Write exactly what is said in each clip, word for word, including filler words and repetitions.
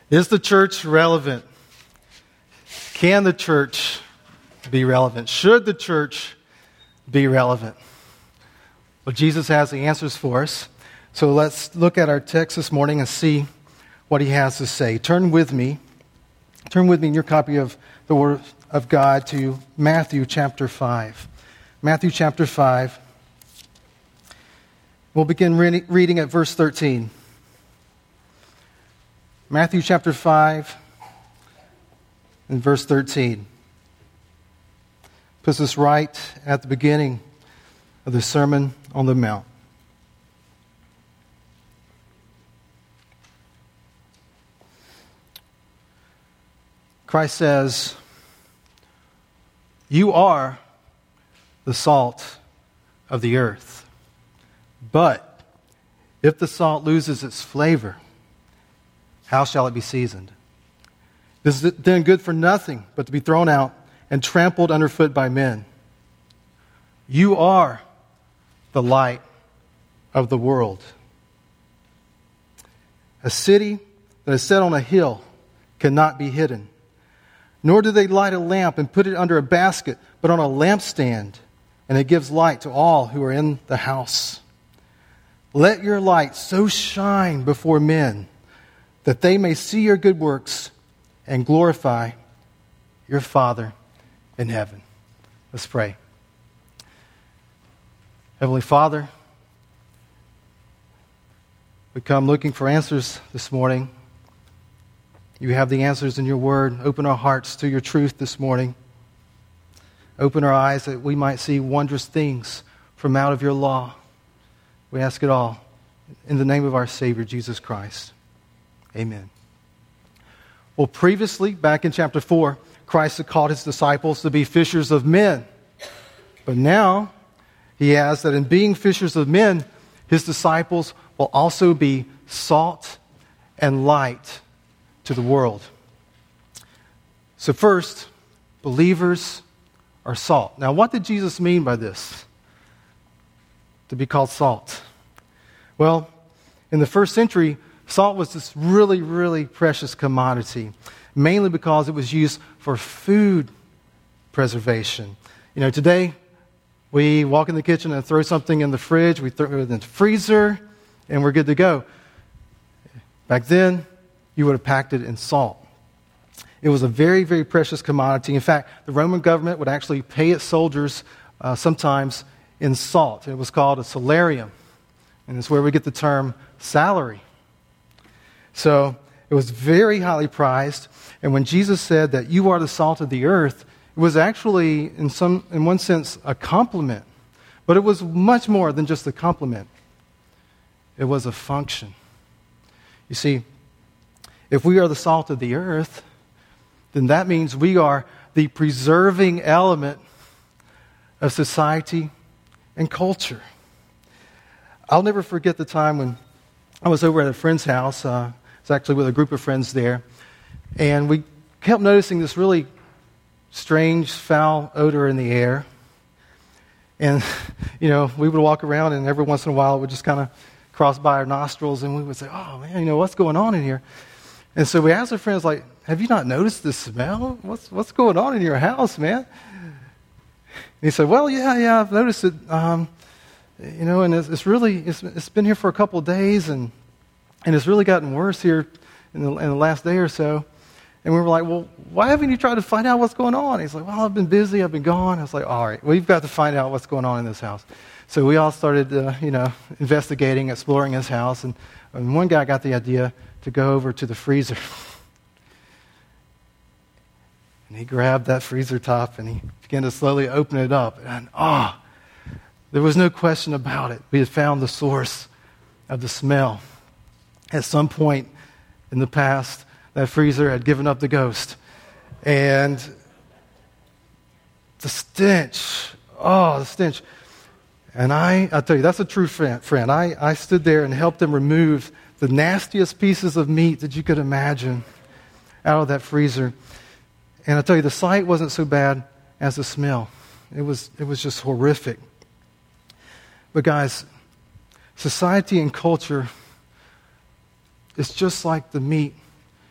Is the church relevant? Can the church be relevant? Should the church be relevant? Well, Jesus has the answers for us. So let's look at our text this morning and see what he has to say. Turn with me. Turn with me in your copy of the Word of God to Matthew chapter five. Matthew chapter five. We'll begin re- reading at verse thirteen. Matthew chapter five and verse thirteen. Puts us right at the beginning of the Sermon on the Mount. Christ says, "You are the salt of the earth. But if the salt loses its flavor, how shall it be seasoned? Is it then good for nothing but to be thrown out and trampled underfoot by men? You are the light of the world. A city that is set on a hill cannot be hidden. Nor do they light a lamp and put it under a basket, but on a lampstand, and it gives light to all who are in the house. Let your light so shine before men that they may see your good works and glorify your Father in heaven." Let's pray. Heavenly Father, we come looking for answers this morning. You have the answers in your word. Open our hearts to your truth this morning. Open our eyes that we might see wondrous things from out of your law. We ask it all in the name of our Savior, Jesus Christ. Amen. Well, previously, back in chapter four, Christ had called his disciples to be fishers of men. But now, he has that in being fishers of men, his disciples will also be salt and light to the world. So first, believers are salt. Now, what did Jesus mean by this? To be called salt. Well, in the first century, salt was this really, really precious commodity, mainly because it was used for food preservation. You know, today, we walk in the kitchen and throw something in the fridge, we throw it in the freezer, and we're good to go. Back then, you would have packed it in salt. It was a very, very precious commodity. In fact, the Roman government would actually pay its soldiers uh, sometimes in salt. It was called a salarium, and it's where we get the term salary. So it was very highly prized, and when Jesus said that you are the salt of the earth, it was actually, in some, in one sense, a compliment. But it was much more than just a compliment. It was a function. You see, if we are the salt of the earth, then that means we are the preserving element of society and culture. I'll never forget the time when I was over at a friend's house. Uh, I was actually with a group of friends there. And we kept noticing this really strange, foul odor in the air. And, you know, we would walk around and every once in a while it would just kind of cross by our nostrils and we would say, "Oh, man, you know, what's going on in here?" And so we asked our friends, like, "Have you not noticed the smell? What's what's going on in your house, man?" And he said, "Well, yeah, yeah, I've noticed it. Um, you know, and it's, it's really, it's, it's been here for a couple of days and and it's really gotten worse here in the, in the last day or so." And we were like, "Well, why haven't you tried to find out what's going on?" He's like, "Well, I've been busy, I've been gone." I was like, "All right, we've got to find out what's going on in this house." So we all started, uh, you know, investigating, exploring his house. And, and one guy got the idea to go over to the freezer. And he grabbed that freezer top and he began to slowly open it up. And, ah, oh, there was no question about it. We had found the source of the smell. At some point in the past, that freezer had given up the ghost. And the stench, oh, the stench. And I, I'll tell you, that's a true friend. friend. I, I stood there and helped them remove the nastiest pieces of meat that you could imagine out of that freezer. And I'll tell you, the sight wasn't so bad as the smell. It was, it was just horrific. But guys, society and culture is just like the meat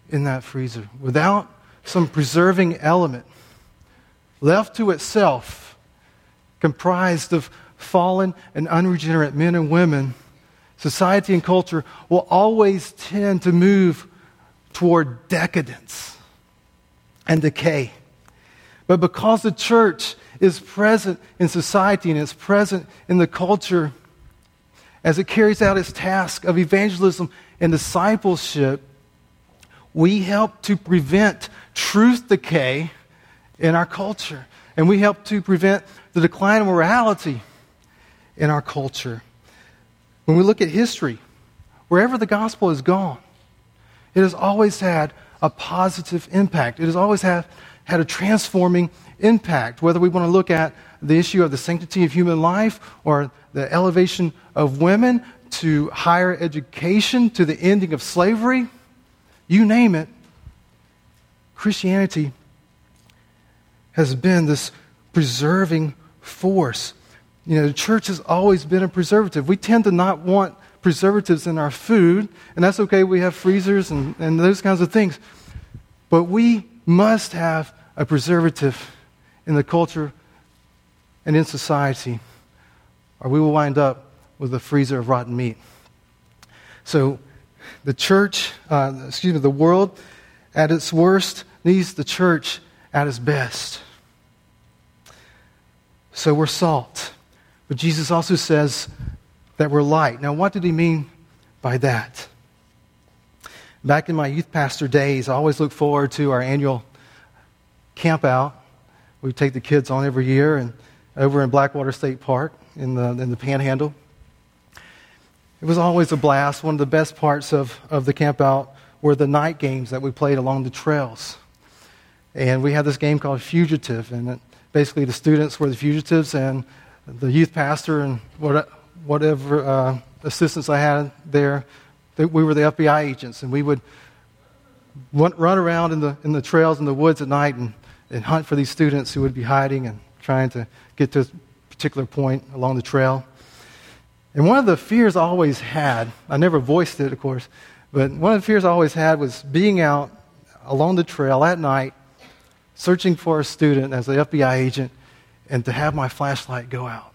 in that freezer, without some preserving element, left to itself, comprised of fallen and unregenerate men and women, society and culture will always tend to move toward decadence and decay. But because the church is present in society and is present in the culture, as it carries out its task of evangelism and discipleship, we help to prevent truth decay in our culture. And we help to prevent the decline of morality in our culture. When we look at history, wherever the gospel has gone, it has always had a positive impact. It has always had, had a transforming impact, whether we want to look at the issue of the sanctity of human life or the elevation of women to higher education, to the ending of slavery, you name it. Christianity has been this preserving force. You know, the church has always been a preservative. We tend to not want preservatives in our food, and that's okay. We have freezers and, and those kinds of things. But we must have a preservative in the culture and in society, or we will wind up with a freezer of rotten meat. So the church, uh, excuse me, the world at its worst needs the church at its best. So we're salt. But Jesus also says that we're light. Now, what did he mean by that? Back in my youth pastor days, I always look forward to our annual camp out. We take the kids on every year, and over in Blackwater State Park in the in the Panhandle. It was always a blast. One of the best parts of, of the camp out were the night games that we played along the trails. And we had this game called Fugitive, and it, basically the students were the fugitives, and the youth pastor and what, whatever uh, assistants I had there, they, we were the F B I agents, and we would run, run around in the in the trails in the woods at night and, and hunt for these students who would be hiding and trying to get to a particular point along the trail. And one of the fears I always had, I never voiced it, of course, but one of the fears I always had was being out along the trail at night, searching for a student as the F B I agent, and to have my flashlight go out.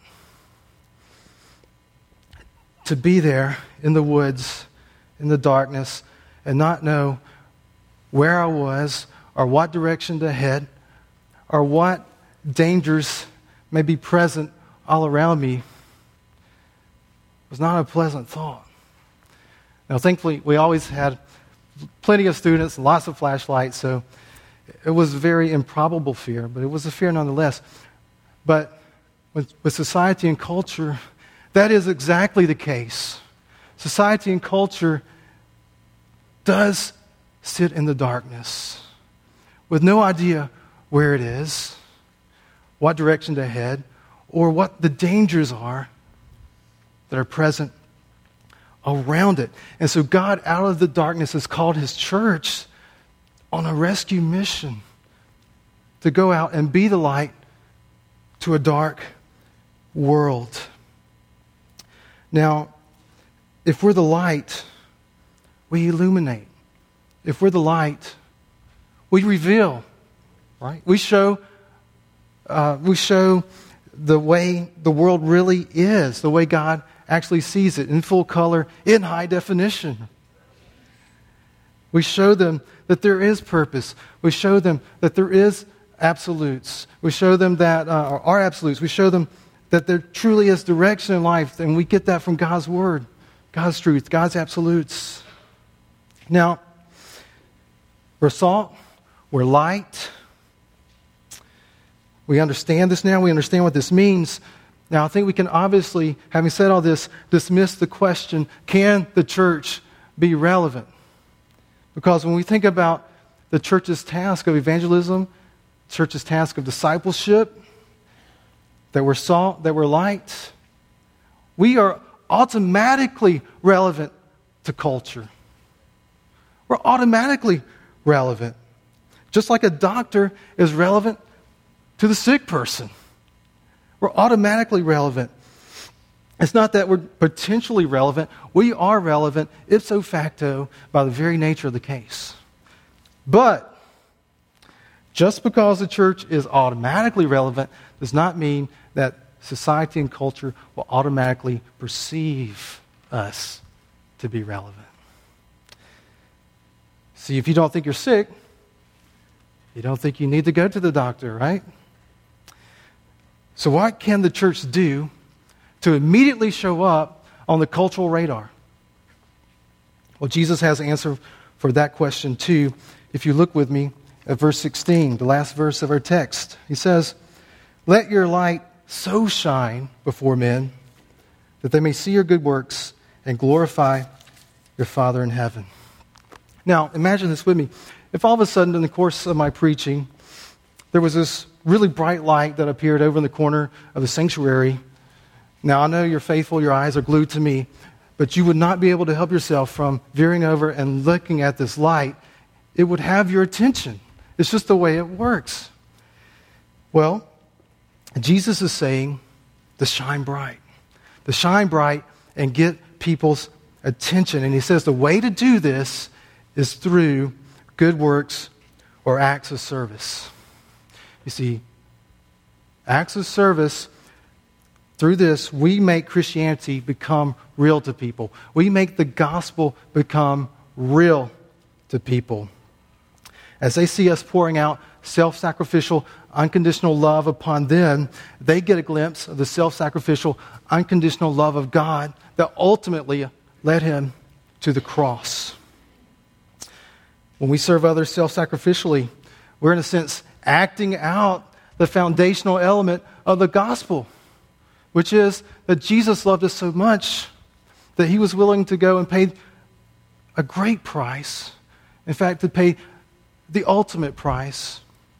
To be there in the woods, in the darkness, and not know where I was, or what direction to head, or what dangers may be present all around me, was not a pleasant thought. Now, thankfully, we always had plenty of students and lots of flashlights, so it was a very improbable fear, but it was a fear nonetheless. But with, with society and culture, that is exactly the case. Society and culture does sit in the darkness with no idea where it is, what direction to head, or what the dangers are that are present around it. And so God, out of the darkness, has called his church on a rescue mission to go out and be the light to a dark world. Now, if we're the light, we illuminate. If we're the light, we reveal, right? We show, uh, we show the way the world really is, the way God actually sees it in full color, in high definition. We show them that there is purpose. We show them that there is absolutes. We show them that uh, are absolutes. We show them that there truly is direction in life, and we get that from God's Word, God's truth, God's absolutes. Now, we're salt, we're light. We understand this now. We understand what this means. Now, I think we can obviously, having said all this, dismiss the question, can the church be relevant? Because when we think about the church's task of evangelism, church's task of discipleship, that we're salt, that we're light, we are automatically relevant to culture. We're automatically relevant. Just like a doctor is relevant to the sick person. We're automatically relevant. It's not that we're potentially relevant. We are relevant ipso facto by the very nature of the case. But just because the church is automatically relevant does not mean that society and culture will automatically perceive us to be relevant. See, if you don't think you're sick, you don't think you need to go to the doctor, right? So what can the church do to immediately show up on the cultural radar? Well, Jesus has an answer for that question too. If you look with me at verse sixteen, the last verse of our text, he says, "Let your light so shine before men that they may see your good works and glorify your Father in heaven." Now, imagine this with me. If all of a sudden in the course of my preaching, there was this really bright light that appeared over in the corner of the sanctuary. Now, I know you're faithful, your eyes are glued to me, but you would not be able to help yourself from veering over and looking at this light. It would have your attention. It's just the way it works. Well, Jesus is saying to shine bright. To shine bright and get people's attention. And he says the way to do this is through good works or acts of service. You see, acts of service, through this, we make Christianity become real to people. We make the gospel become real to people. As they see us pouring out self-sacrificial, unconditional love upon them, they get a glimpse of the self-sacrificial, unconditional love of God that ultimately led him to the cross. When we serve others self-sacrificially, we're in a sense acting out the foundational element of the gospel, which is that Jesus loved us so much that he was willing to go and pay a great price. In fact, to pay the ultimate price,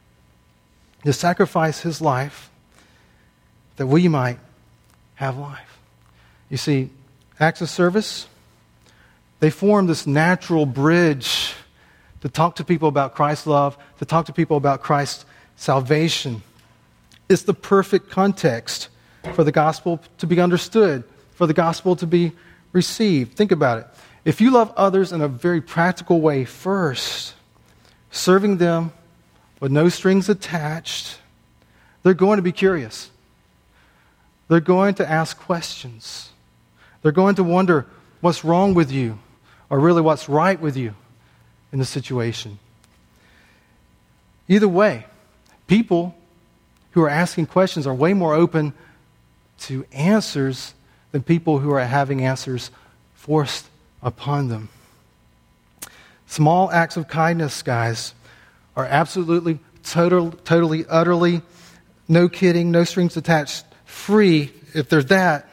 to sacrifice his life that we might have life. You see, acts of service, they form this natural bridge to talk to people about Christ's love, to talk to people about Christ's salvation. It's the perfect context for the gospel to be understood, for the gospel to be received. Think about it. If you love others in a very practical way first, serving them with no strings attached, they're going to be curious. They're going to ask questions. They're going to wonder what's wrong with you, or really what's right with you in the situation. Either way, people who are asking questions are way more open to answers than people who are having answers forced upon them. Small acts of kindness, guys, are absolutely, total, totally, utterly, no kidding, no strings attached, free. If they're that,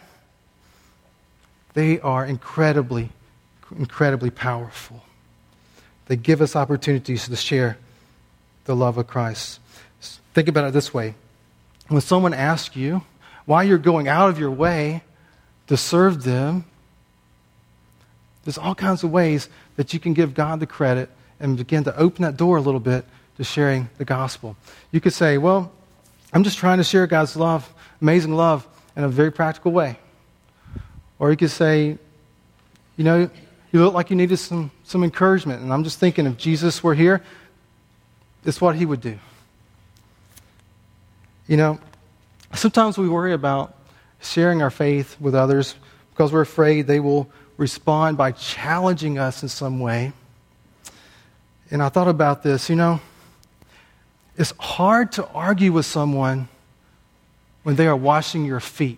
they are incredibly, incredibly powerful. They give us opportunities to share the love of Christ. Think about it this way. When someone asks you why you're going out of your way to serve them, there's all kinds of ways that you can give God the credit and begin to open that door a little bit to sharing the gospel. You could say, well, I'm just trying to share God's love, amazing love, in a very practical way. Or you could say, you know, you look like you needed some, some encouragement, and I'm just thinking if Jesus were here, it's what he would do. You know, sometimes we worry about sharing our faith with others because we're afraid they will respond by challenging us in some way. And I thought about this, you know, it's hard to argue with someone when they are washing your feet.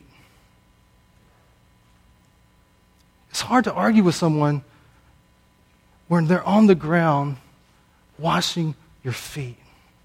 It's hard to argue with someone when they're on the ground washing your feet.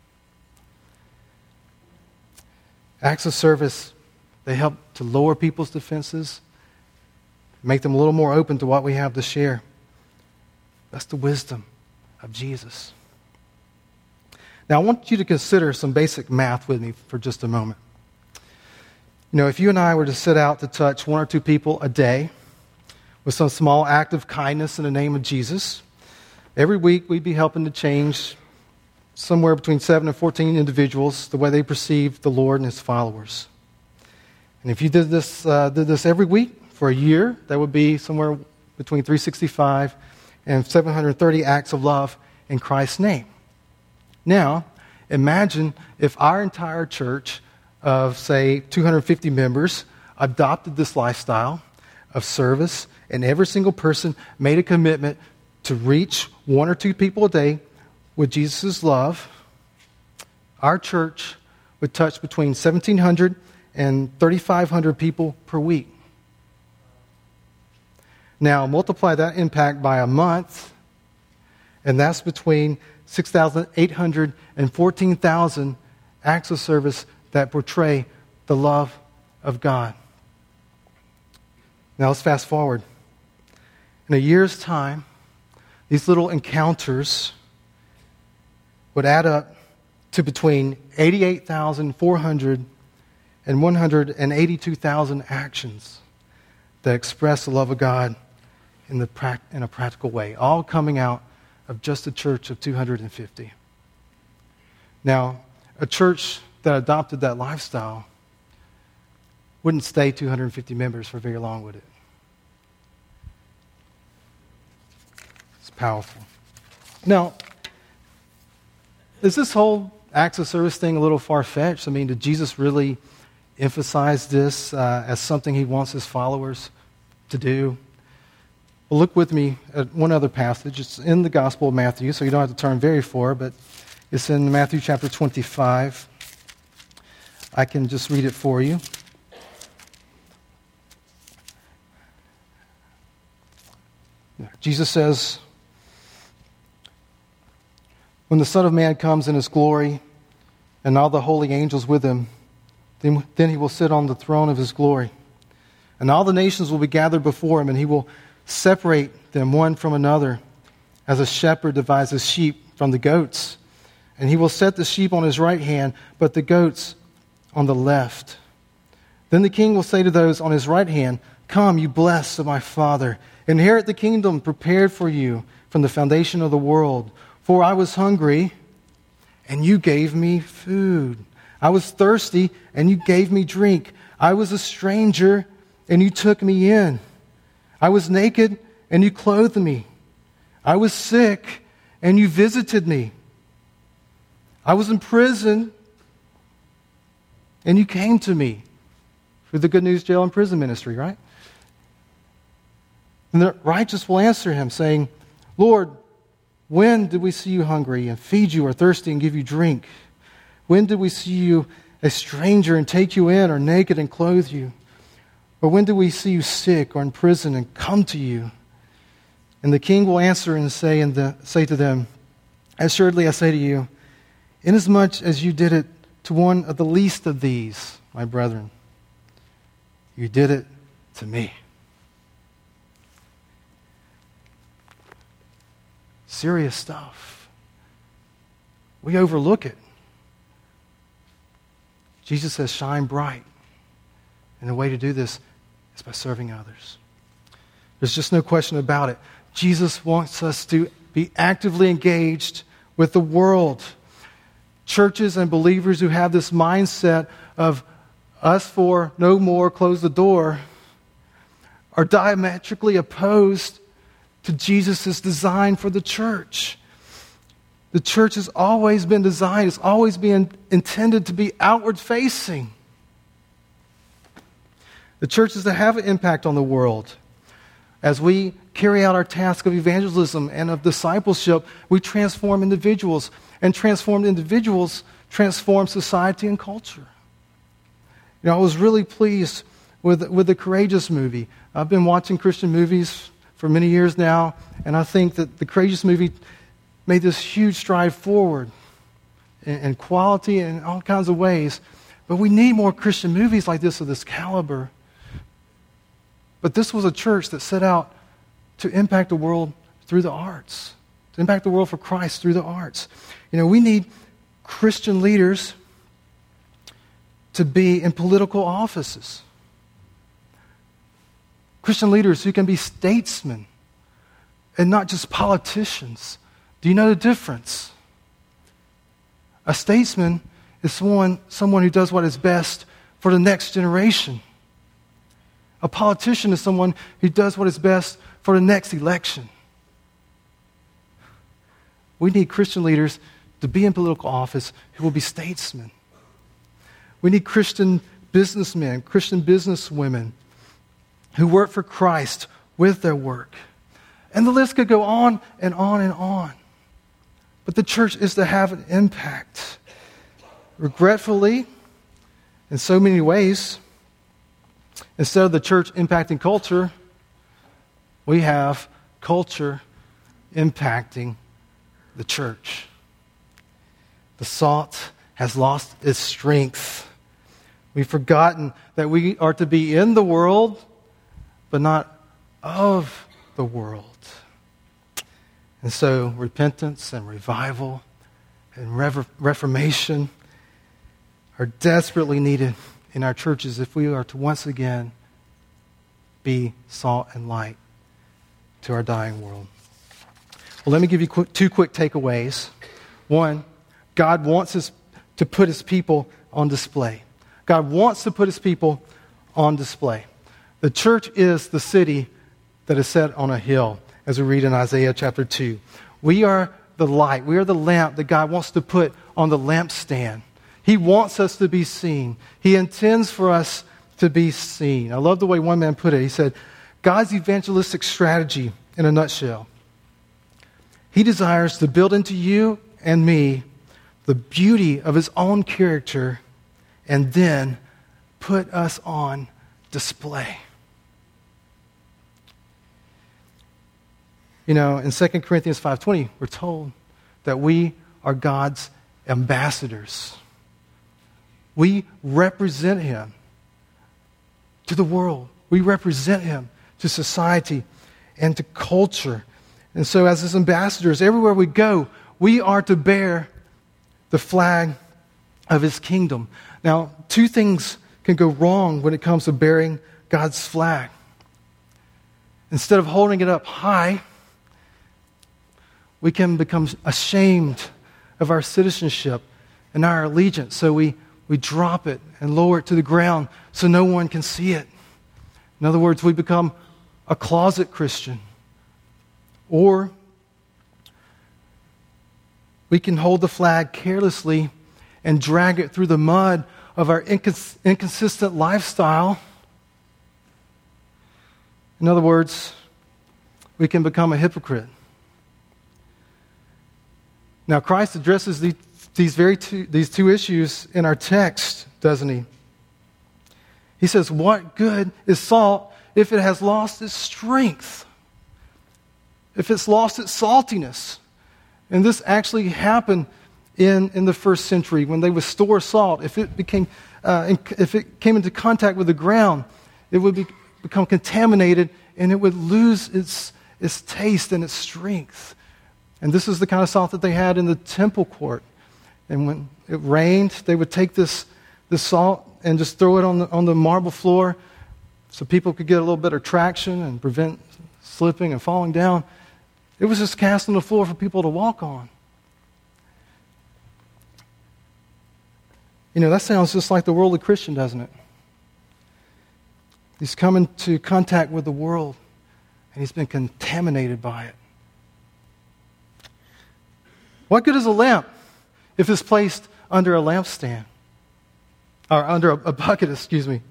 Acts of service, they help to lower people's defenses, make them a little more open to what we have to share. That's the wisdom of Jesus. Now, I want you to consider some basic math with me for just a moment. You know, if you and I were to set out to touch one or two people a day with some small act of kindness in the name of Jesus, every week we'd be helping to change somewhere between seven and fourteen individuals the way they perceive the Lord and his followers. And if you did this, uh, did this every week for a year, that would be somewhere between three hundred sixty-five and seven hundred thirty acts of love in Christ's name. Now, imagine if our entire church of, say, two hundred fifty members adopted this lifestyle of service, and every single person made a commitment to reach one or two people a day with Jesus' love. Our church would touch between seventeen hundred and thirty-five hundred people per week. Now, multiply that impact by a month, and that's between six thousand eight hundred and fourteen thousand acts of service that portray the love of God. Now, let's fast forward. In a year's time, these little encounters would add up to between eighty-eight thousand four hundred and one hundred eighty-two thousand actions that express the love of God in, the pra- in a practical way, all coming out of just a church of two hundred fifty. Now, a church that adopted that lifestyle wouldn't stay two hundred fifty members for very long, would it? It's powerful. Now, is this whole acts of service thing a little far-fetched? I mean, did Jesus really emphasize this uh, as something he wants his followers to do? Well, look with me at one other passage. It's in the Gospel of Matthew, so you don't have to turn very far, but it's in Matthew chapter twenty-five. I can just read it for you. Jesus says, "When the Son of Man comes in his glory, and all the holy angels with him, then, then he will sit on the throne of his glory. And all the nations will be gathered before him, and he will separate them one from another, as a shepherd divides his sheep from the goats. And he will set the sheep on his right hand, but the goats on the left. Then the king will say to those on his right hand, 'Come, you blessed of my Father, inherit the kingdom prepared for you from the foundation of the world. For I was hungry, and you gave me food. I was thirsty, and you gave me drink. I was a stranger, and you took me in. I was naked, and you clothed me. I was sick, and you visited me. I was in prison, and you came to me.'" Through the Good News Jail and Prison Ministry, right? And the righteous will answer him, saying, "Lord, when did we see you hungry and feed you, or thirsty and give you drink? When did we see you a stranger and take you in, or naked and clothe you? Or when did we see you sick or in prison and come to you?" And the king will answer and say, and the, say to them, "Assuredly I say to you, inasmuch as you did it to one of the least of these, my brethren, you did it to me." Serious stuff. We overlook it. Jesus says, shine bright. And the way to do this is by serving others. There's just no question about it. Jesus wants us to be actively engaged with the world. Churches and believers who have this mindset of us for no more, close the door, are diametrically opposed to Jesus' design for the church. The church has always been designed, it's always been intended to be outward facing. The church is to have an impact on the world. As we carry out our task of evangelism and of discipleship, we transform individuals, and transformed individuals transform society and culture. You know, I was really pleased with, with the Courageous movie. I've been watching Christian movies for many years now, and I think that the Courageous movie made this huge stride forward in, in quality and in all kinds of ways. But we need more Christian movies like this of this caliber. But this was a church that set out to impact the world through the arts, to impact the world for Christ through the arts. You know, we need Christian leaders to be in political offices. Christian leaders who can be statesmen and not just politicians. Do you know the difference? A statesman is someone, someone who does what is best for the next generation. A politician is someone who does what is best for the next election. We need Christian leaders to be in political office who will be statesmen. We need Christian businessmen, Christian businesswomen who work for Christ with their work. And the list could go on and on and on. But the church is to have an impact. Regretfully, in so many ways, instead of the church impacting culture, we have culture impacting the church. The salt has lost its strength. We've forgotten that we are to be in the world, but not of the world. And so repentance and revival and rev- reformation are desperately needed in our churches if we are to once again be salt and light to our dying world. Well, let me give you quick, two quick takeaways. One, God wants us to put His people on display. God wants to put His people on display. The church is the city that is set on a hill, as we read in Isaiah chapter two. We are the light. We are the lamp that God wants to put on the lampstand. He wants us to be seen. He intends for us to be seen. I love the way one man put it. He said, God's evangelistic strategy in a nutshell. He desires to build into you and me the beauty of His own character and then put us on display. You know, in Second Corinthians five twenty, we're told that we are God's ambassadors. We represent Him to the world. We represent Him to society and to culture. And so as His ambassadors, everywhere we go, we are to bear the flag of His kingdom. Now, two things can go wrong when it comes to bearing God's flag. Instead of holding it up high, we can become ashamed of our citizenship and our allegiance. So we, we drop it and lower it to the ground so no one can see it. In other words, we become a closet Christian. Or we can hold the flag carelessly and drag it through the mud of our incons- inconsistent lifestyle. In other words, we can become a hypocrite. Now, Christ addresses the, these very two, these two issues in our text, doesn't He? He says, what good is salt if it has lost its strength? If it's lost its saltiness? And this actually happened in, in the first century when they would store salt. If it became, uh, in, if it came into contact with the ground, it would be, become contaminated and it would lose its, its taste and its strength. And this is the kind of salt that they had in the temple court. And when it rained, they would take this, this salt and just throw it on the, on the marble floor so people could get a little bit of traction and prevent slipping and falling down. It was just cast on the floor for people to walk on. You know, that sounds just like the worldly Christian, doesn't it? He's come into contact with the world, and he's been contaminated by it. What good is a lamp if it's placed under a lampstand? Or under a, a bucket, excuse me.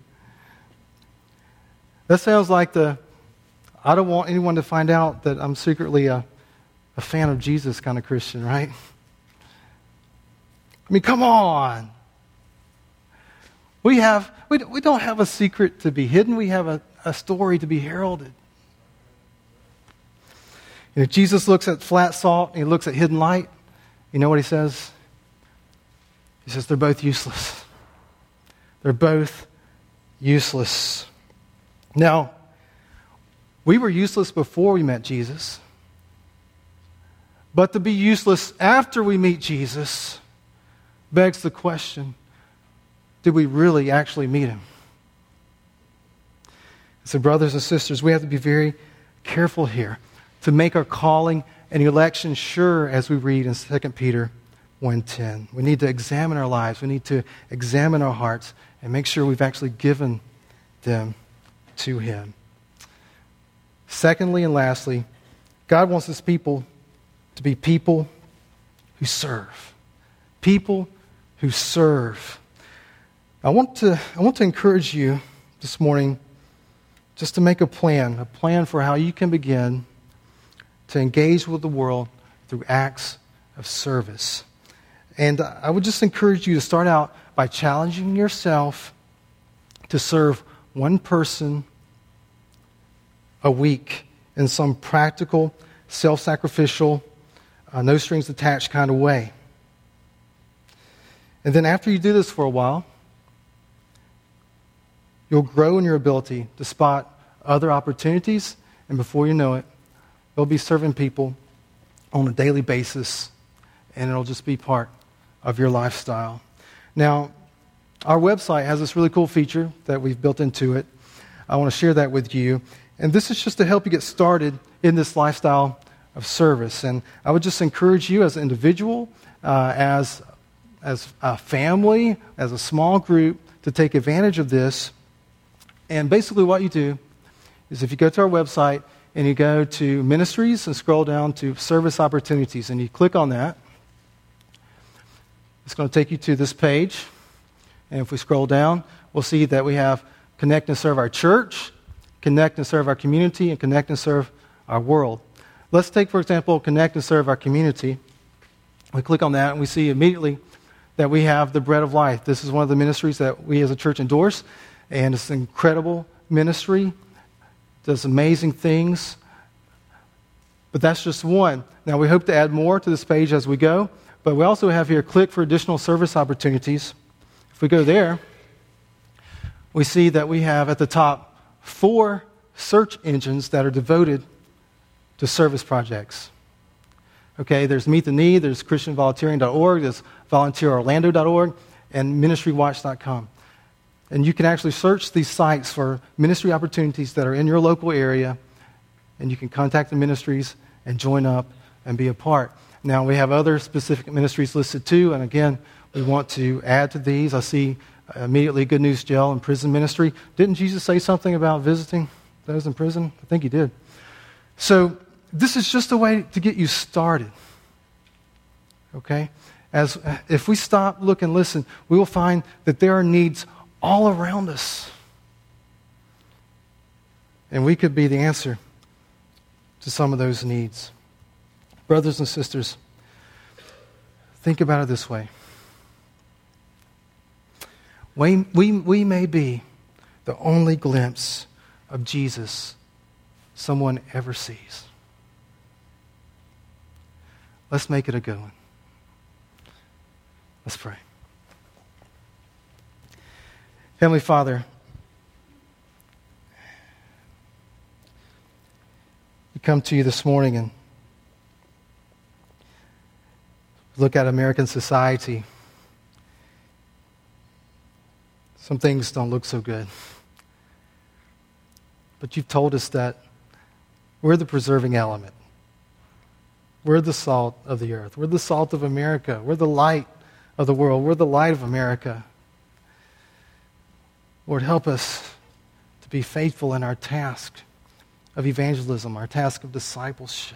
That sounds like the, I don't want anyone to find out that I'm secretly a, a fan of Jesus kind of Christian, right? I mean, come on. We have, we, we don't have a secret to be hidden. We have a, a story to be heralded. You know, Jesus looks at flat salt and He looks at hidden light. You know what He says? He says they're both useless. They're both useless. Now, we were useless before we met Jesus. But to be useless after we meet Jesus begs the question, did we really actually meet Him? So brothers and sisters, we have to be very careful here to make our calling and election sure, as we read in Second Peter one ten. We need to examine our lives. We need to examine our hearts and make sure we've actually given them to Him. Secondly and lastly, God wants His people to be people who serve. People who serve. I want to, I want to encourage you this morning just to make a plan, a plan for how you can begin to engage with the world through acts of service. And I would just encourage you to start out by challenging yourself to serve one person a week in some practical, self-sacrificial, uh, no strings attached kind of way. And then after you do this for a while, you'll grow in your ability to spot other opportunities, and before you know it, you'll be serving people on a daily basis, and it'll just be part of your lifestyle. Now, our website has this really cool feature that we've built into it. I want to share that with you. And this is just to help you get started in this lifestyle of service. And I would just encourage you as an individual, uh, as, as a family, as a small group, to take advantage of this. And basically what you do is if you go to our website and you go to ministries and scroll down to service opportunities and you click on that, it's going to take you to this page. And if we scroll down, we'll see that we have Connect and Serve Our Church, Connect and Serve Our Community, and Connect and Serve Our World. Let's take, for example, Connect and Serve Our Community. We click on that and we see immediately that we have the Bread of Life. This is one of the ministries that we as a church endorse, and it's an incredible ministry, does amazing things. But that's just one. Now, we hope to add more to this page as we go, but we also have here, click for additional service opportunities. If we go there, we see that we have at the top four search engines that are devoted to service projects. Okay, there's Meet the Need, there's Christian Volunteering dot org, there's Volunteer Orlando dot org, and Ministry Watch dot com. And you can actually search these sites for ministry opportunities that are in your local area, and you can contact the ministries and join up and be a part. Now, we have other specific ministries listed too, and again, we want to add to these. I see immediately Good News Jail and Prison Ministry. Didn't Jesus say something about visiting those in prison? I think he did. So this is just a way to get you started. Okay? As if we stop, look, and listen, we will find that there are needs all around us. And we could be the answer to some of those needs. Brothers and sisters, think about it this way. We, we, we may be the only glimpse of Jesus someone ever sees. Let's make it a good one. Let's pray. Heavenly Father, we come to you this morning and look at American society. Some things don't look so good. But you've told us that we're the preserving element. We're the salt of the earth. We're the salt of America. We're the light of the world. We're the light of America. Lord, help us to be faithful in our task of evangelism, our task of discipleship.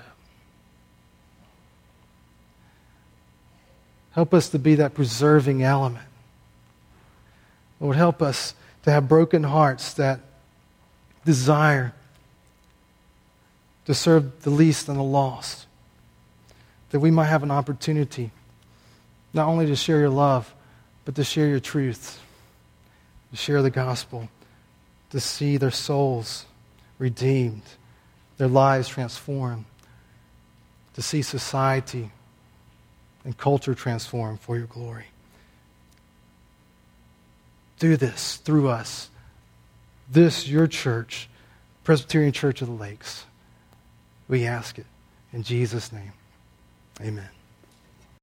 Help us to be that preserving element. Lord, help us to have broken hearts that desire to serve the least and the lost, that we might have an opportunity not only to share your love, but to share your truth, to share the gospel, to see their souls redeemed, their lives transformed, to see society and culture transformed for your glory. Do this through us. This, your church, Presbyterian Church of the Lakes. We ask it in Jesus' name. Amen.